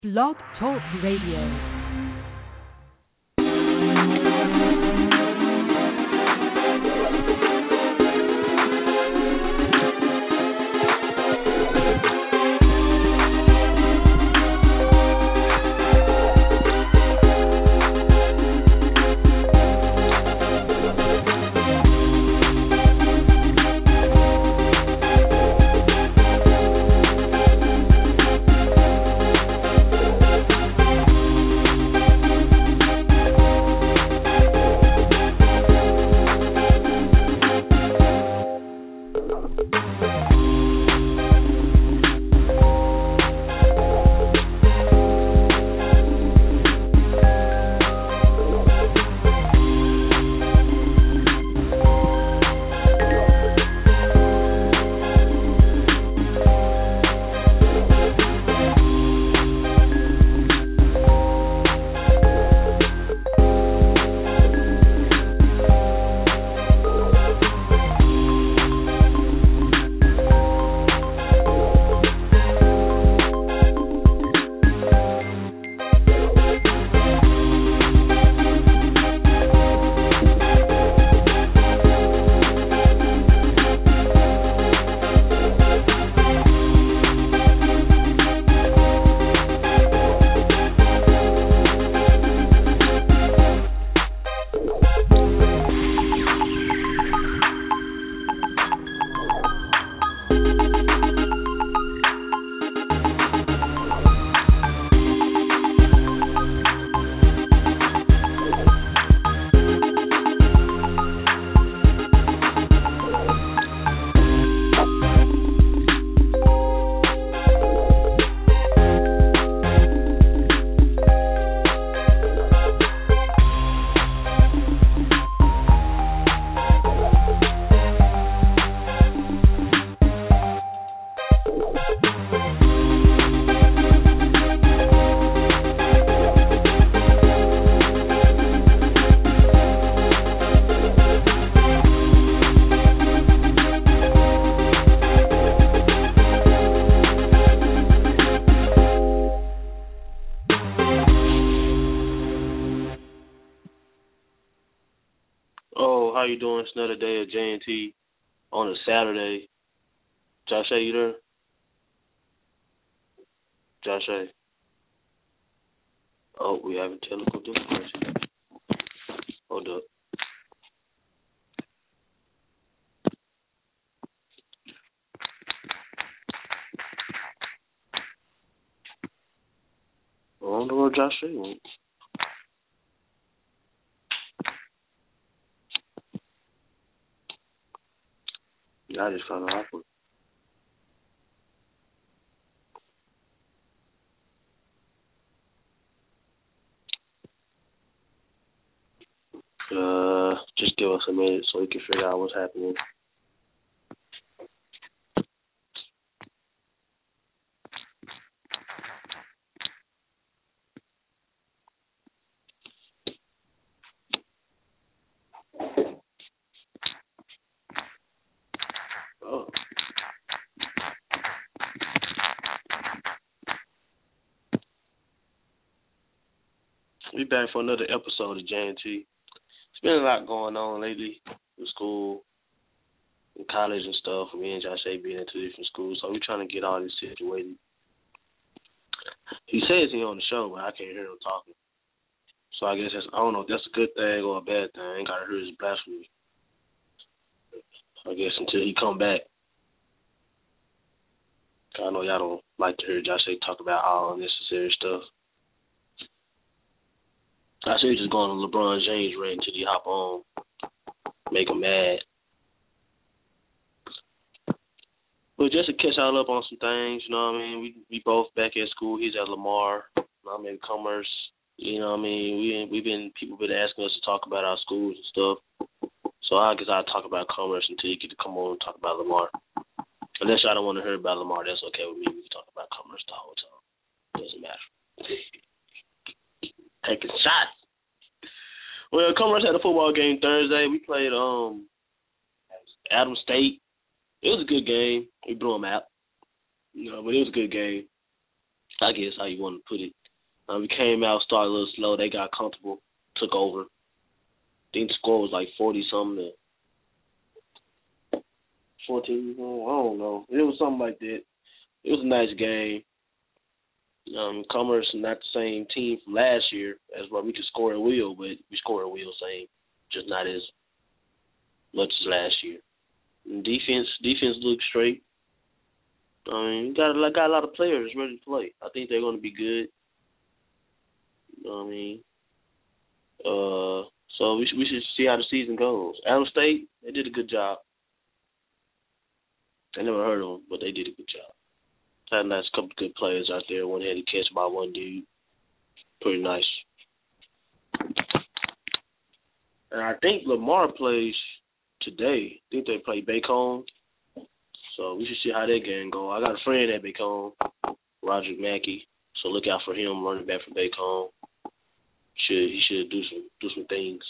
Blog Talk Radio. How you doing? It's another day of J&T on a Saturday. Josh, you there? Josh, oh, we having technical difficulties. Hold up. I wonder where Josh went. I just found out awkward. Just give us a minute so we can figure out what's happening. We back for another episode of J&T. It's been a lot going on lately with school and college and stuff. Me and Josh being in two different schools, so we're trying to get all this situated. He says he's on the show, but I can't hear him talking. So I guess I don't know if that's a good thing or a bad thing. I ain't got to hear his blasphemy. I guess until he come back. I know y'all don't like to hear Josh talk about all unnecessary stuff. I see just going on LeBron James rant until he hop on, make him mad. But just to catch y'all up on some things, you know what I mean? We both back at school. He's at Lamar. I'm in Commerce. You know what I mean? People been asking us to talk about our schools and stuff. So I guess I'll talk about Commerce until you get to come on and talk about Lamar. Unless y'all don't want to hear about Lamar, that's okay with me. We can talk about Commerce the whole time. Doesn't matter. Taking shots. Well, Commerce had a football game Thursday. We played Adams State. It was a good game. We blew them out. You know, but it was a good game. I guess how you want to put it. We came out, started a little slow. They got comfortable, took over. I think the score was like 40-something to 14. I don't know. It was something like that. It was a nice game. Commerce not the same team from last year as well. We could score at will, but we score at will same, just not as much as last year. And defense looks straight. We got a lot of players ready to play. I think they're going to be good. You know what I mean? So we should see how the season goes. Allen State, they did a good job. I never heard of them, but they did a good job. Had a nice couple of good players out there. One had to catch by one dude. Pretty nice. And I think Lamar plays today. I think they play Bacone. So we should see how that game go. I got a friend at Bacone, Roger Mackey. So look out for him, running back from Bacone. He should do some things.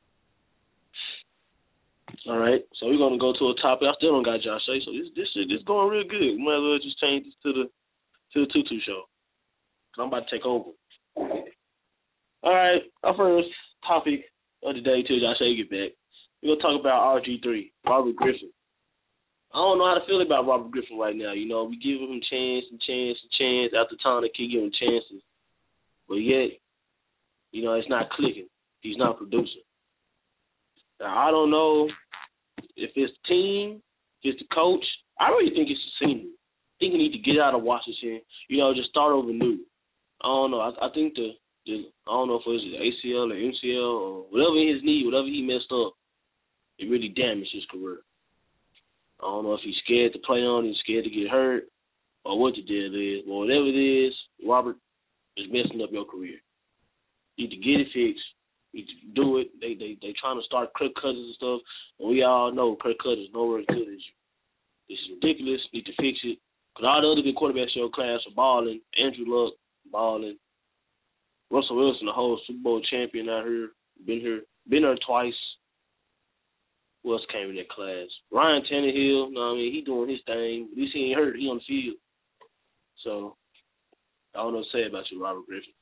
All right, so we're gonna go to a topic. I still don't got Josh Shea, so this going real good. We might as well just change this to the Tutu show. I'm about to take over. All right, our first topic of the day till Josh Shea get back. We're gonna talk about RG3, Robert Griffin. I don't know how to feel about Robert Griffin right now. You know, we give him chance after time. They keep giving chances, but yet, you know, it's not clicking. He's not producing. Now, I don't know if it's the team, if it's the coach. I really think it's the senior. I think he need to get out of Washington, you know, just start over new. I don't know. I think I don't know if it was ACL or MCL or whatever his knee, whatever he messed up, it really damaged his career. I don't know if he's scared to play on, he's scared to get hurt, or what the deal is. But whatever it is, Robert is messing up your career. You need to get it fixed. You need to do it. They trying to start Kirk Cousins and stuff, and we all know Kirk Cousins is nowhere as good as you. This is ridiculous. Need to fix it. Because all the other good quarterbacks in your class are balling. Andrew Luck, balling. Russell Wilson, the whole Super Bowl champion out here. Been there twice. Who else came in that class? Ryan Tannehill, you know what I mean? He doing his thing. At least he ain't hurt. He on the field. So, I don't know what to say about you, Robert Griffin.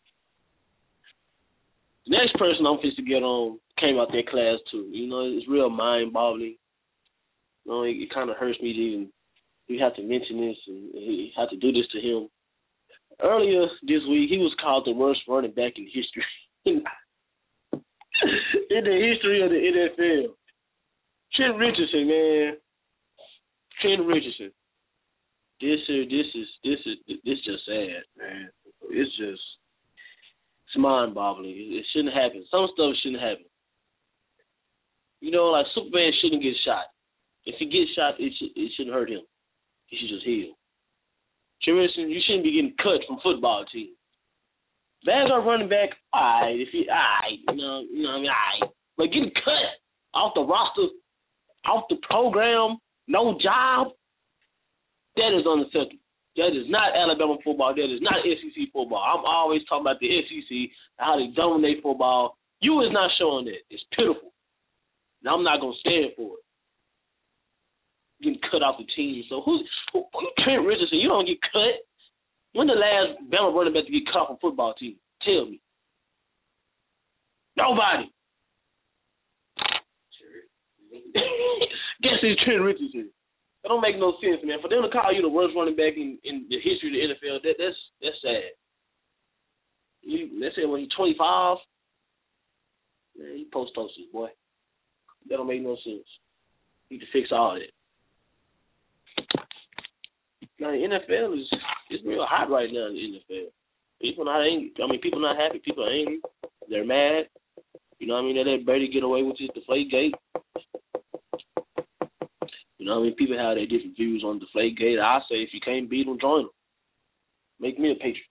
The next person I'm fixing to get on came out that class too. You know, it's real mind-boggling. You know, it kind of hurts me to even we have to mention this and he have to do this to him. Earlier this week, he was called the worst running back in history. In the history of the NFL. Trent Richardson, man. Trent Richardson. This is just sad, man. It's mind-boggling. It shouldn't happen. Some stuff shouldn't happen. You know, like Superman shouldn't get shot. If he gets shot, it shouldn't hurt him. He should just heal. Trent Richardson, you shouldn't be getting cut from football team. Vanguard running back, all right. You know what I mean, all right. But getting cut off the roster, off the program, no job, that is unacceptable. That is not Alabama football. That is not SEC football. I'm always talking about the SEC, how they dominate football. You is not showing that. It's pitiful. And I'm not going to stand for it. Getting cut off the team. So who Trent Richardson, you don't get cut. When the last Bama running back to get cut off a football team? Tell me. Nobody. Guess it's Trent Richardson. That don't make no sense, man. For them to call you the worst running back in the history of the NFL, that's sad. Let's say when he's 25, man, he post-toasted, boy. That don't make no sense. You need to fix all that. Now, the NFL is real hot right now in the NFL. People not happy. People are angry. They're mad. You know what I mean? They let Brady get away with this Deflategate. You know what I mean? People have their different views on Deflategate. I say if you can't beat them, join them. Make me a patron.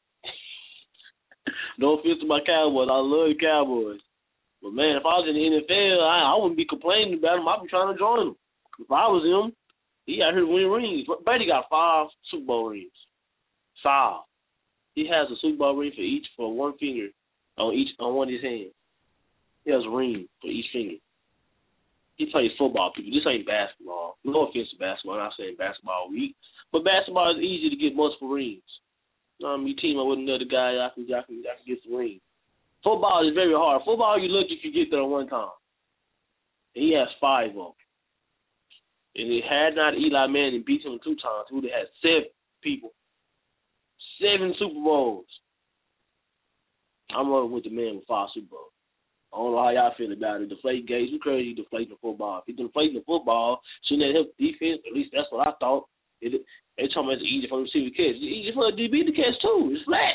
No offense to my Cowboys. I love the Cowboys. But, man, if I was in the NFL, I wouldn't be complaining about them. I'd be trying to join them. If I was him, he out here winning rings. Brady got 5 Super Bowl rings. 5. He has a Super Bowl ring for one finger on one of his hands. He has a ring for each finger. He plays football, people. This ain't basketball. No offense to basketball. I'm not saying basketball weak. But basketball is easy to get multiple rings. You team up with another guy, I can get some ring. Football is very hard. Football, you lucky if you get there one time. And he has 5 of them. And it had not Eli Manning beat him 2 times, he would have had 7 people. 7 Super Bowls. I'm rolling with the man with 5 Super Bowls. I don't know how y'all feel about it. Deflate Gates, you crazy deflating the football. If he's deflating the football, shouldn't that help defense? At least that's what I thought. They told me it's easy for the receiver to catch. It's easy for the DB to catch too. It's flat.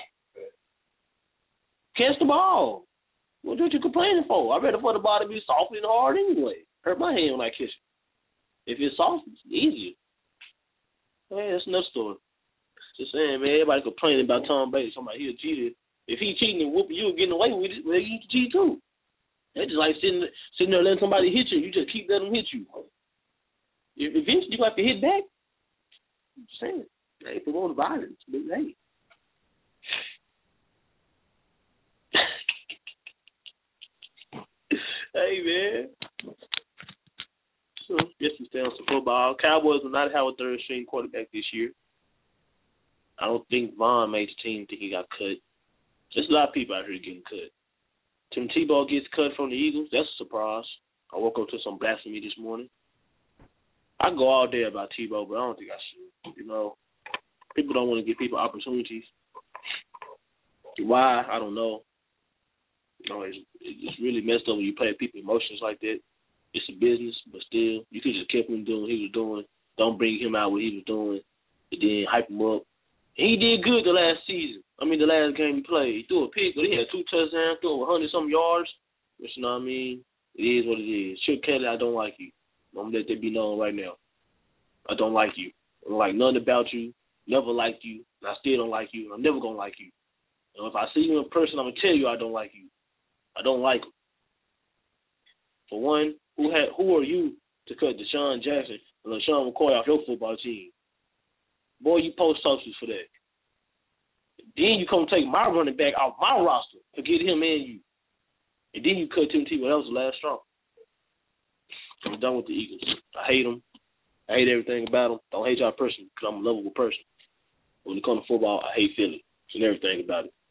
Catch the ball. What you complaining for? I rather for the ball to be soft and hard anyway. Hurt my hand when I catch it. If it's soft, it's easier. Man, that's another story. Just saying, man, everybody complaining about Tom Brady. Somebody he a cheater. If he cheating and whooping you and getting away with it, well, you can cheat too. They just like sitting there letting somebody hit you. You just keep letting them hit you. Eventually, you have to hit back. I'm just saying. Hey, promote violence. But hey. Hey, man. So, guess we stay on some football. Cowboys will not have a third-string quarterback this year. I don't think Vaughn made the team. Think he got cut. There's a lot of people out here getting cut. Tim Tebow gets cut from the Eagles. That's a surprise. I woke up to some blasphemy this morning. I go all day about Tebow, but I don't think I should. You know, people don't want to give people opportunities. Why? I don't know. You know, it's really messed up when you play with people's emotions like that. It's a business, but still, you could just keep him doing what he was doing. Don't bring him out what he was doing, and then hype him up. And he did good the last season. The last game he played. He threw a pick, but he had 2 touchdowns, threw 100-some yards. Which, you know what I mean? It is what it is. Chip Kelly, I don't like you. I'm going to let that be known right now. I don't like you. I don't like nothing about you. Never liked you. And I still don't like you. And I'm never going to like you. And if I see you in person, I'm going to tell you I don't like you. I don't like him. For one, who are you to cut Deshaun Jackson and LaShawn McCoy off your football team? Boy, you post socials for that. Then you come take my running back off my roster, forget him and you. And then you cut Tim Tebow. That was the last straw. I'm done with the Eagles. I hate them. I hate everything about them. Don't hate y'all personally because I'm a lovable person. When it comes to football, I hate Philly and everything about it.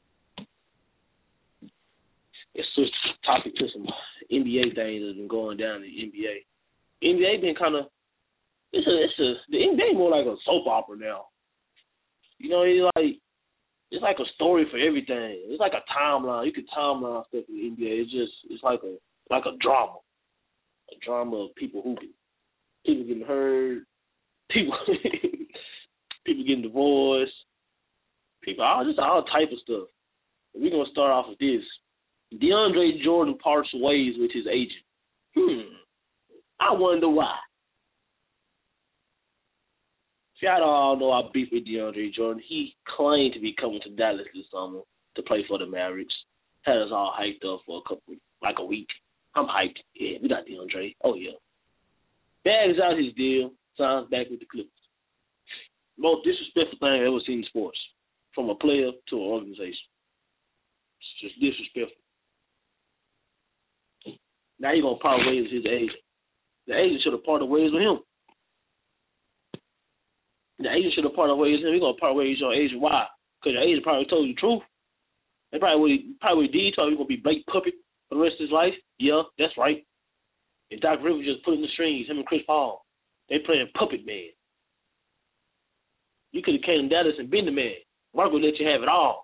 Let's switch the topic to some NBA things that's been going down in the NBA. NBA been kind of the NBA more like a soap opera now. You know, it's like a story for everything. It's like a timeline. You can timeline stuff in the NBA. It's like a drama. A drama of people hooping. People getting hurt. People getting divorced. All type of stuff. We're gonna start off with this. DeAndre Jordan parts ways with his agent. I wonder why. See, I don't all know I beef with DeAndre Jordan. He claimed to be coming to Dallas this summer to play for the Mavericks. Had us all hyped up for a week. I'm hyped. Yeah, we got DeAndre. Oh, yeah. Bags out his deal. Signs back with the Clippers. Most disrespectful thing I've ever seen in sports. From a player to an organization. It's just disrespectful. Now he's going to part ways with his agent. The agent should have parted ways with him. The agent should have parted ways with him. He's going to part ways with your agent. Why? Because your agent probably told you the truth. They probably did tell you he's going to be Blake Puppet for the rest of his life. Yeah, that's right. And Doc Rivers just put in the strings, him and Chris Paul. They playing puppet man. You could have came to Dallas and been the man. Mark would let you have it all.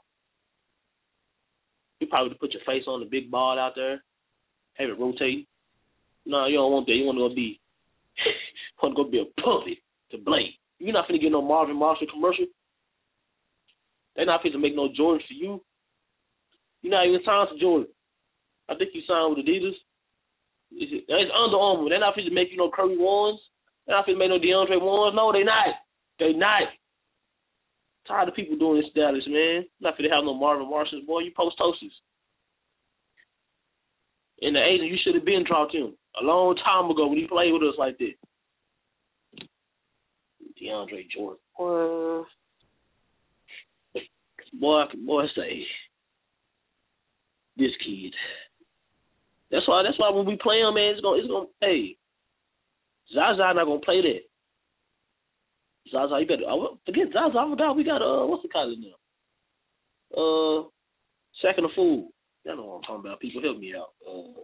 You probably would have put your face on the big ball out there, have it rotate. No, you don't want that. You want to go be a puppet to Blake. You're not finna get no Marvin Marshall commercial. They're not finna make no Jordans for you. You're not even signed to Jordan. I think you signed with Adidas. It's Under Armour. They're not finna make you no Curry ones. They're not finna make no DeAndre ones. No, they not. They not. Tired of people doing this in Dallas, man. Not finna have no Marvin Marshalls, boy. You post toasters. And the agent, you should have been dropped him a long time ago when he played with us like that. DeAndre Jordan. Boy, say this kid. That's why when we play him, man, it's gonna. Hey, Zaza not gonna play that. Zaza, you better. Forget Zaza. I forgot we got what's the college now? Second of Food. Y'all know what I'm talking about. People help me out.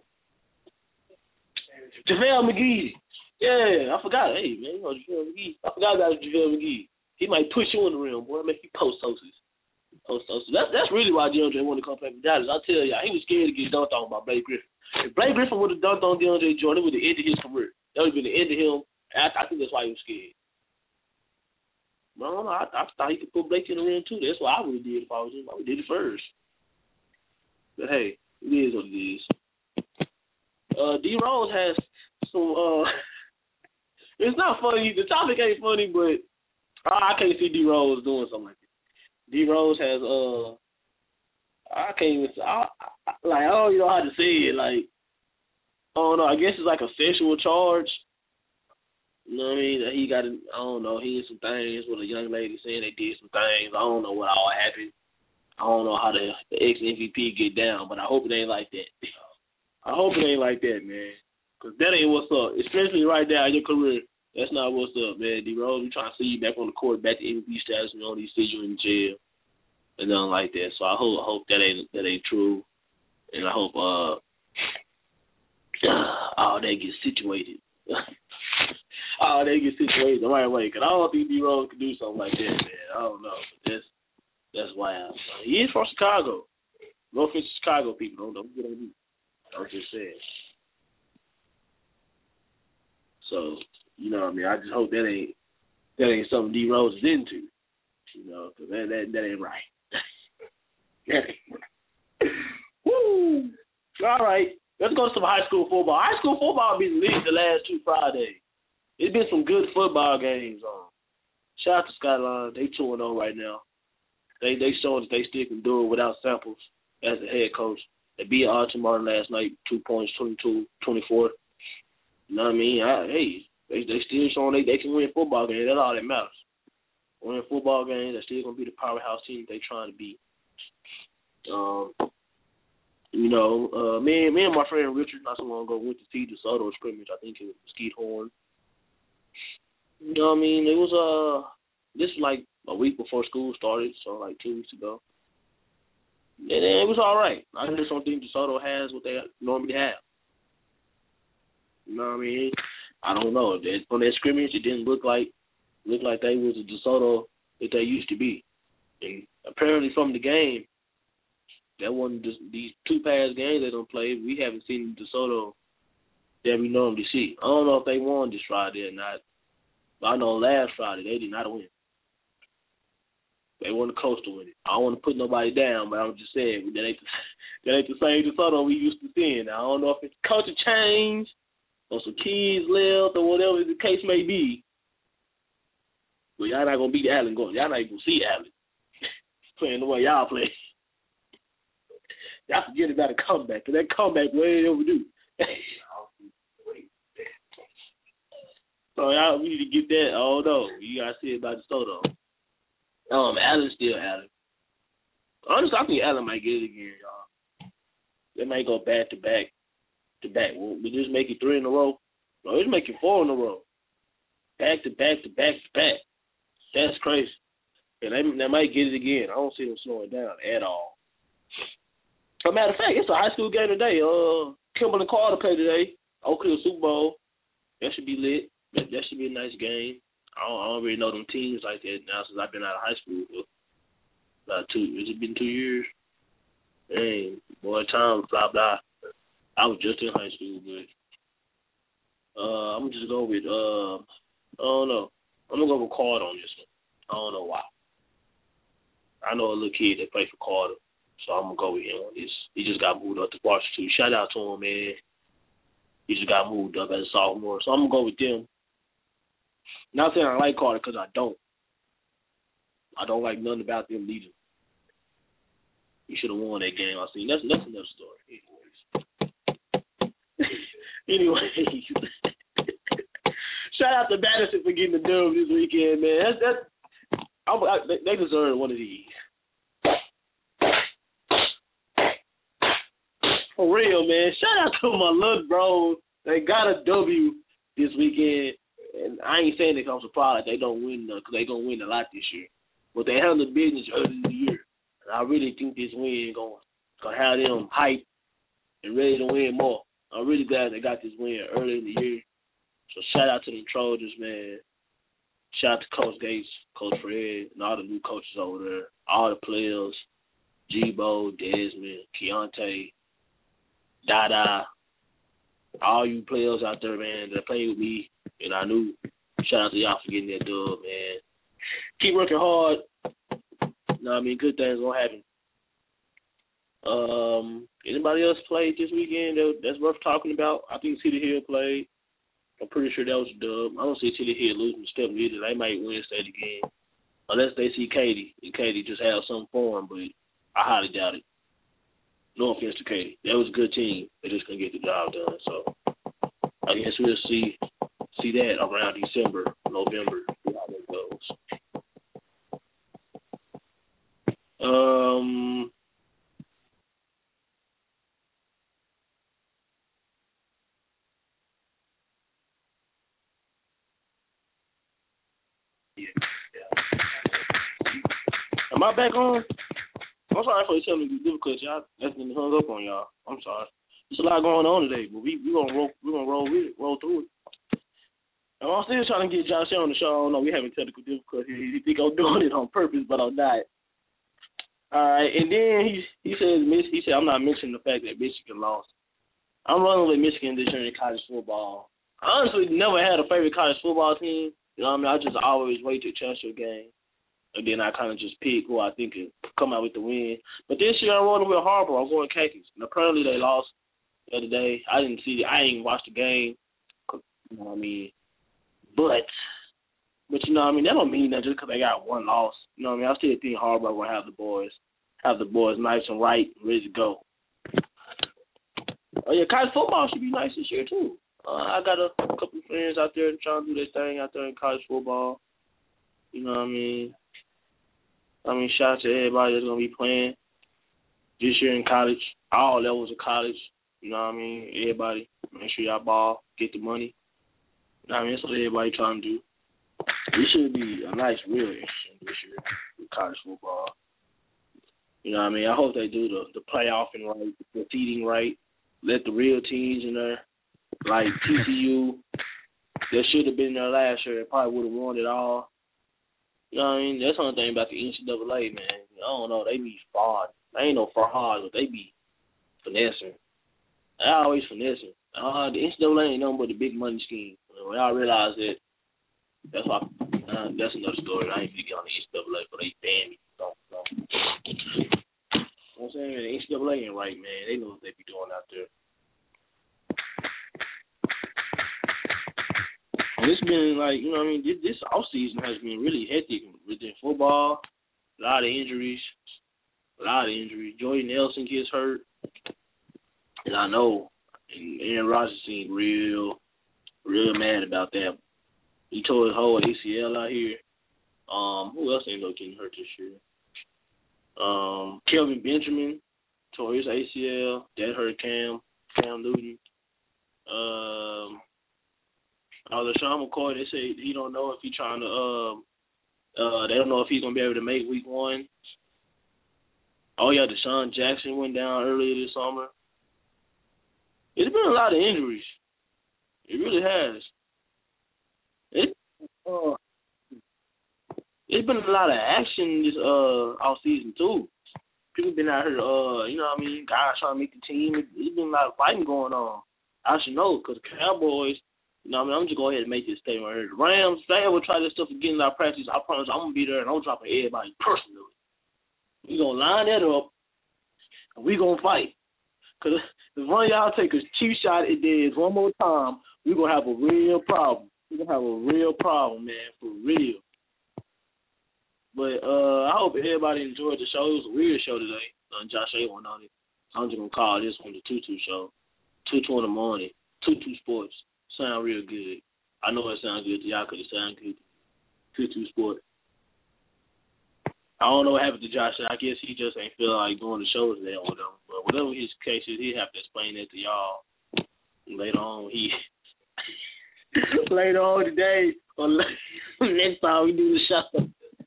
JaVale McGee. Yeah, I forgot. Hey man, you know JaVale McGee. I forgot about JaVale McGee. He might push you in the rim, boy. Make you post hostess. That's really why DeAndre wanted to come back to Dallas. I tell y'all, he was scared to get dunked on by Blake Griffin. If Blake Griffin would have dunked on DeAndre Jordan, it would have ended his career. That would have been the end of him. I think that's why he was scared. No, I thought he could put Blake in the ring too. That's what I would have did if I was him. I would have did it first. But hey, it is what it is. D Rose has some. It's not funny. The topic ain't funny, but I can't see D Rose doing something like that. D Rose has I can't even. I don't even know how to say it. Like, I don't know. I guess it's like a sexual charge. You know what I mean? He got, I don't know, he did some things with a young lady saying they did some things. I don't know what all happened. I don't know how the ex-MVP get down, but I hope it ain't like that. I hope it ain't like that, man. Because that ain't what's up. Especially right now in your career. That's not what's up, man. D Rose, we trying to see you back on the court, back to MVP status. We don't need to see you in jail and nothing like that. So I hope that ain't true. And I hope they get situated. They get situated the right way. Because I don't think D Rose can do something like that, man. I don't know. That's wild. He is from Chicago. No offense to Chicago people. Don't get on me. I'm just saying. So, you know what I mean? I just hope that ain't something D Rose is into. You know, because that ain't right. That ain't right. Woo! All right. Let's go to some high school football. High school football been lit the last 2 Fridays. It's been some good football games on. Shout out to Skyline. They 2-0 right now. They showing that they still can do it without Samples as the head coach. They beat Archie Martin last night, 2 points, 22-24. You know what I mean? They still showing they can win football games. That's all that matters. Winning football games, they're still going to be the powerhouse team they trying to be. You know, me and my friend Richard not so long ago went to see DeSoto scrimmage. I think it was Mesquite Horn. You know what I mean? It was this was like a week before school started, so like 2 weeks ago. And it was all right. I just don't think DeSoto has what they normally have. You know what I mean? I don't know. On that scrimmage, it didn't look like they was a DeSoto that they used to be. And apparently from the game, that wasn't just these 2 past games they don't play. We haven't seen DeSoto that we normally see. I don't know if they won this Friday or not. But I know last Friday they did not win. They weren't close to winning. I don't want to put nobody down, but I'm just saying that ain't the same DeSoto we used to seeing. I don't know if it's culture change or some kids left or whatever the case may be. But y'all not gonna beat Allen going. Y'all not even gonna see Allen playing the way y'all play. Y'all forget about a comeback, because that comeback way overdue. So y'all, we need to get that. Oh no, you gotta see it about DeSoto. Allen's still Allen. Honestly, I think Allen might get it again, y'all. They might go back to back. We just make it 3 in a row. No, it's making 4 in a row. Back to back to back to back. That's crazy. And they might get it again. I don't see them slowing down at all. As a matter of fact, it's a high school game today. Kimberly Carter play today. Oak Hill Super Bowl. That should be lit. That should be a nice game. I don't really know them teams like that now since I've been out of high school. Has it been 2 years? Dang, boy, time blah blah. I was just in high school, but I'm just go with I don't know. I'm gonna go with Carter on this one. I don't know why. I know a little kid that played for Carter, so I'm gonna go with him on this. He just got moved up to varsity. Shout out to him, man. He just got moved up as a sophomore, so I'm gonna go with them. Not saying I like Carter, because I don't. I don't like nothing about them leading. He should have won that game. I seen. That's another story. Anyways, shout out to Madison for getting the dub this weekend, man. They deserve one of these. For real, man. Shout out to my little bros. They got a W this weekend. And and I ain't saying that I'm surprised they don't win because they gonna win a lot this year, but they handled business early in the year, and I really think this win gonna have them hyped and ready to win more. I'm really glad they got this win early in the year. So shout out to them Trojans, man. Shout out to Coach Gates, Coach Fred, and all the new coaches over there, all the players, G-Bo, Desmond, Keontae, Dada, all you players out there, man, that played with me, and I knew. Shout out to y'all for getting that dub, man. Keep working hard. You know what I mean? Good things gonna happen. Anybody else played this weekend that's worth talking about? I think Cedar Hill played. I'm pretty sure that was a dub. I don't see Cedar Hill losing to Stephen either. They might win state again. Unless they see Katy. And Katy just have something for them, but I highly doubt it. No offense to Katy. That was a good team. They just couldn't get the job done. So I guess we'll see that around December, November, see how that goes. Am I back on? I'm sorry for telling you difficult. Y'all that's been hung up on y'all. I'm sorry. There's a lot going on today, but we gonna roll with it, roll through it. And I'm still trying to get Josh on the show. I don't know, we having technical difficulties. He think I'm doing it on purpose, but I'm not. All right, and then he said I'm not mentioning the fact that Michigan lost. I'm running with Michigan this year in college football. I honestly never had a favorite college football team. You know what I mean? I just always wait to a championship game. And then I kind of just pick who I think could come out with the win. But this year I'm rolling with Harbor. I'm going Khakis. And apparently they lost the other day. I didn't see it. I ain't watched the game. You know what I mean? But you know what I mean? That don't mean that just because they got one loss. You know what I mean? I still think Harbor will have the boys nice and right and ready to go. Oh, yeah, college football should be nice this year, too. I got a couple of friends out there trying to do their thing out there in college football. You know what I mean? Shout out to everybody that's going to be playing this year in college, all levels of college. You know what I mean? Everybody, make sure y'all ball, get the money. You know what I mean? That's what everybody trying to do. This should be a nice, real interesting this year with college football. You know what I mean? I hope they do the playoffing right, the seeding right, let the real teams in there, like TCU, that should have been there last year. They probably would have won it all. You know what I mean? That's the only thing about the NCAA, man. I don't know. They be fraud. They ain't no fraud, but they be finessing. They always finessing. The NCAA ain't nothing but the big money scheme. When y'all realize that, that's why. That's another story. I ain't big on the NCAA, but they ban me. You know what I'm saying? The NCAA ain't right, man. They know what they be doing out there. And it's been like, you know what I mean, this offseason has been really hectic within football. A lot of injuries. Jordy Nelson gets hurt. And I know, and Aaron Rodgers seemed real mad about that. He tore his whole ACL out here. Who else ain't no getting hurt this year? Kelvin Benjamin tore his ACL. That hurt Cam Newton. LaShawn McCoy, they say he don't know if he's trying to they don't know if he's gonna be able to make week 1. Oh yeah, Deshaun Jackson went down earlier this summer. It's been a lot of injuries. It really has. It's been a lot of action this off season too. People been out here, you know what I mean, guys trying to make the team. It's been a lot of fighting going on. I should know, because the Cowboys, you know what I mean, I'm just going to go ahead and make this statement right here. The Rams, they ever try this stuff again in our practice, I promise I'm going to be there and I'm dropping everybody personally. We're going to line that up and we're going to fight. Because if one of y'all take a cheap shot at Dez one more time, we're going to have a real problem. We're going to have a real problem, man, for real. But I hope everybody enjoyed the show. It was a weird show today. Josh A went on it. I'm just going to call this one the Tutu Show. 2:20 in the morning. Tutu Sports. Sound real good. I know it sounds good to y'all because it sounds good. Tutu Sports. I don't know what happened to Josh. I guess he just ain't feel like doing the show today or whatever. But whatever his case is, he'll have to explain that to y'all later on. Later on today, Next time we do the show.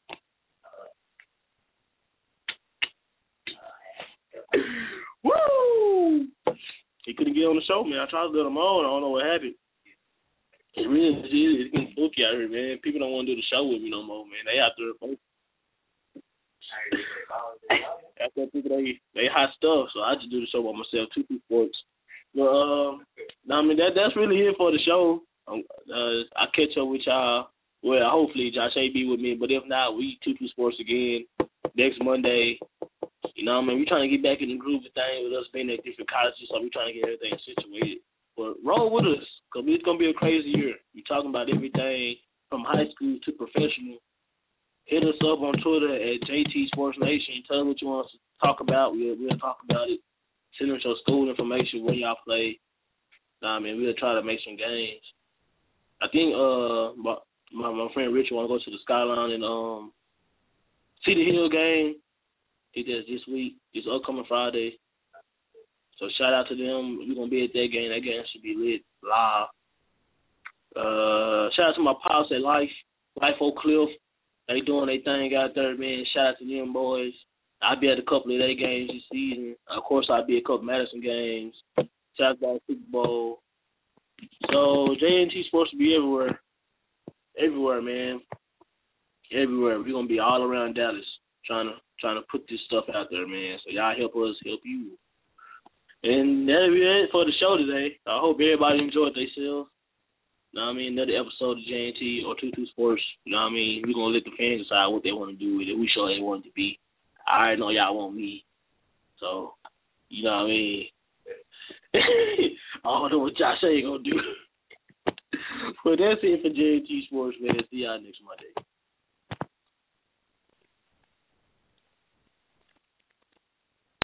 Woo! He couldn't get on the show, man. I tried to let him on. I don't know what happened. It's getting spooky out here, man. People don't want to do the show with me no more, man. They out there. After people, they hot stuff, so I just do the show by myself, 2 Sports. But, I mean, that's really it for the show. I catch up with y'all. Well, hopefully Josh A be with me, but if not, we 2 Sports again next Monday. You know what I mean? We're trying to get back in the groove of things with us being at different colleges, so we're trying to get everything situated. But roll with us, because it's going to be a crazy year. We're talking about everything from high school to professional. Hit us up on Twitter at JT Sports Nation. Tell us what you want us to talk about. We'll talk about it. Send us your school information, when y'all play. I mean, we'll try to make some games. I think my friend Richard want to go to the Skyline and Cedar Hill game. He does this week. It's upcoming Friday. So shout out to them. We're going to be at that game. That game should be lit live. Shout out to my pops at Life Oak Cliff. They doing their thing out there, man. Shout out to them boys. I'll be at a couple of their games this season. Of course, I'll be at a couple Madison games. Shout out to the Super Bowl. So JNT Sports will be everywhere. Everywhere, man. Everywhere. We're going to be all around Dallas trying to put this stuff out there, man. So y'all help us help you. And that'll be it for the show today. I hope everybody enjoyed themselves. You know what I mean? Another episode of JNT or 2 Sports. You know what I mean? We're going to let the fans decide what they want to do with it. We sure they want it to be. I already know y'all want me. So, you know what I mean? I don't know what y'all say you're going to do. But that's it for JNT Sports, man. See y'all next Monday.